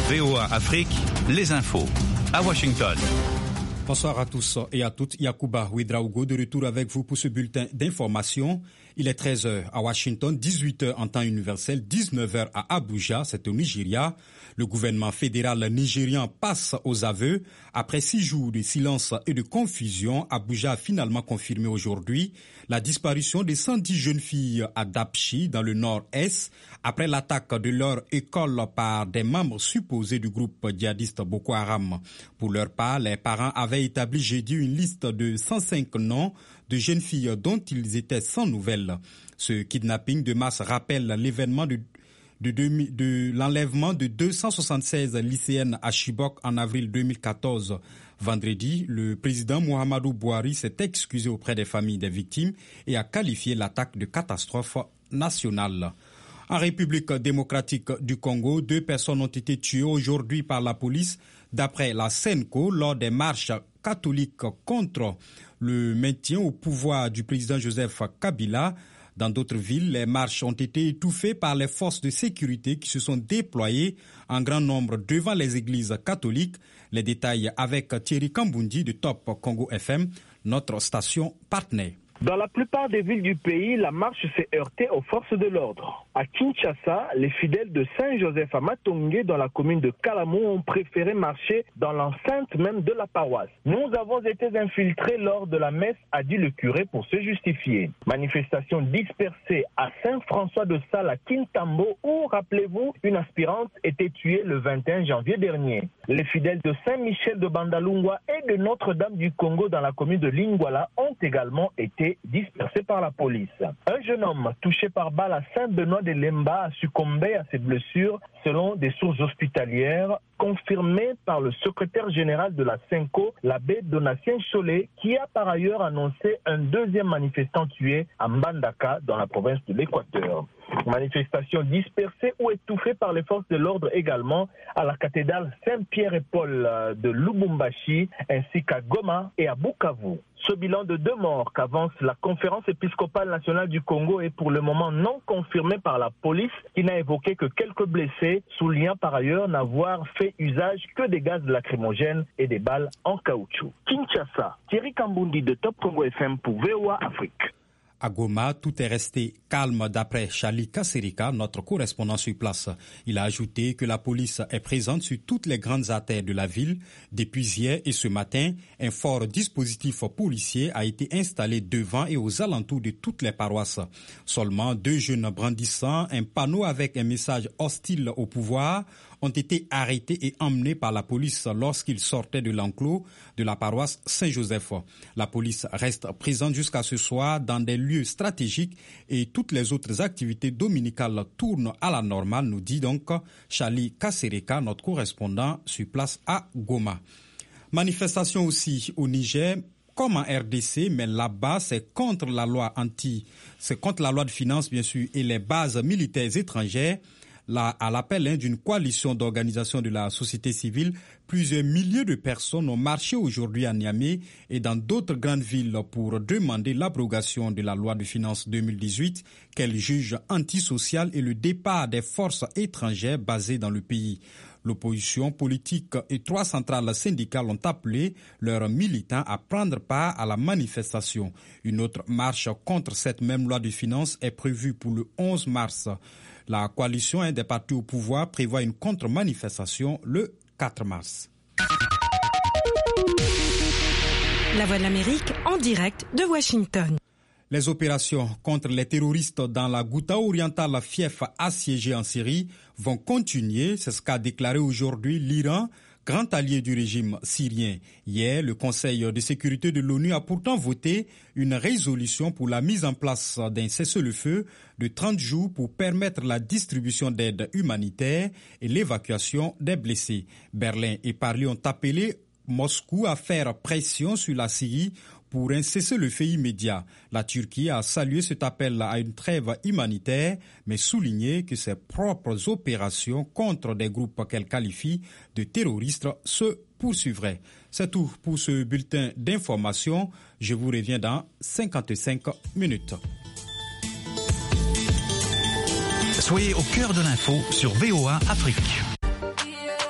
VOA Afrique, les infos. À Washington. Bonsoir à tous et à toutes. Yacouba Ouedraogo de retour avec vous pour ce bulletin d'information. Il est 13h à Washington, 18h en temps universel, 19h à Abuja, c'est au Nigeria. Le gouvernement fédéral nigérian passe aux aveux. Après 6 jours de silence et de confusion, Abuja a finalement confirmé aujourd'hui la disparition de 110 jeunes filles à Dapchi, dans le nord-est, après l'attaque de leur école par des membres supposés du groupe djihadiste Boko Haram. Pour leur part, les parents avaient établi jeudi une liste de 105 noms de jeunes filles dont ils étaient sans nouvelles. Ce kidnapping de masse rappelle l'événement de l'enlèvement de 276 lycéennes à Chibok en avril 2014. Vendredi, le président Muhammadu Buhari s'est excusé auprès des familles des victimes et a qualifié l'attaque de catastrophe nationale. En République démocratique du Congo, 2 personnes ont été tuées aujourd'hui par la police, d'après la Senco, lors des marches catholiques contre le maintien au pouvoir du président Joseph Kabila. Dans d'autres villes, les marches ont été étouffées par les forces de sécurité qui se sont déployées en grand nombre devant les églises catholiques. Les détails avec Thierry Kambundi de Top Congo FM, notre station partenaire. Dans la plupart des villes du pays, la marche s'est heurtée aux forces de l'ordre. À Kinshasa, les fidèles de Saint-Joseph à Matongé, dans la commune de Kalamou, ont préféré marcher dans l'enceinte même de la paroisse. Nous avons été infiltrés lors de la messe, a dit le curé pour se justifier. Manifestation dispersée à Saint-François de Sales à Kintambo, où, rappelez-vous, une aspirante était tuée le 21 janvier dernier. Les fidèles de Saint-Michel de Bandalungwa et de Notre-Dame du Congo dans la commune de Lingwala ont également été dispersés par la police. Un jeune homme touché par balle à Saint-Benoît-de-Lemba a succombé à ses blessures selon des sources hospitalières confirmées par le secrétaire général de la Senco, l'abbé Donatien Cholet, qui a par ailleurs annoncé un deuxième manifestant tué à Mbandaka dans la province de l'Équateur. Manifestation dispersée ou étouffée par les forces de l'ordre également à la cathédrale Saint-Pierre et Paul de Lubumbashi ainsi qu'à Goma et à Bukavu. Ce bilan de 2 morts qu'avance la conférence épiscopale nationale du Congo est pour le moment non confirmé par la police qui n'a évoqué que quelques blessés, soulignant par ailleurs n'avoir fait usage que des gaz lacrymogènes et des balles en caoutchouc. Kinshasa, Thierry Kambundi de Top Congo FM pour VOA Afrique. À Goma, tout est resté calme d'après Charlie Kasserika, notre correspondant sur place. Il a ajouté que la police est présente sur toutes les grandes artères de la ville. Depuis hier et ce matin, un fort dispositif policier a été installé devant et aux alentours de toutes les paroisses. Seulement 2 jeunes brandissant un panneau avec un message hostile au pouvoir ont été arrêtés et emmenés par la police lorsqu'ils sortaient de l'enclos de la paroisse Saint-Joseph. La police reste présente jusqu'à ce soir dans des lieux stratégiques et toutes les autres activités dominicales tournent à la normale, nous dit donc Charlie Kassereka, notre correspondant sur place à Goma. Manifestation aussi au Niger, comme en RDC, mais là-bas, c'est contre la loi de finances, bien sûr, et les bases militaires étrangères. Là, à l'appel d'une coalition d'organisations de la société civile, plusieurs milliers de personnes ont marché aujourd'hui à Niamey et dans d'autres grandes villes pour demander l'abrogation de la loi de finances 2018 qu'elle juge antisociale et le départ des forces étrangères basées dans le pays. L'opposition politique et 3 centrales syndicales ont appelé leurs militants à prendre part à la manifestation. Une autre marche contre cette même loi de finances est prévue pour le 11 mars. La coalition des partis au pouvoir prévoit une contre-manifestation le 4 mars. La Voix de l'Amérique en direct de Washington. Les opérations contre les terroristes dans la Ghouta orientale fief assiégée en Syrie vont continuer, c'est ce qu'a déclaré aujourd'hui l'Iran, grand allié du régime syrien. Hier, le Conseil de sécurité de l'ONU a pourtant voté une résolution pour la mise en place d'un cessez-le-feu de 30 jours pour permettre la distribution d'aide humanitaire et l'évacuation des blessés. Berlin et Paris ont appelé Moscou à faire pression sur la Syrie pour un cessez-le-feu immédiat. La Turquie a salué cet appel à une trêve humanitaire, mais souligné que ses propres opérations contre des groupes qu'elle qualifie de terroristes se poursuivraient. C'est tout pour ce bulletin d'information. Je vous reviens dans 55 minutes. Soyez au cœur de l'info sur VOA Afrique.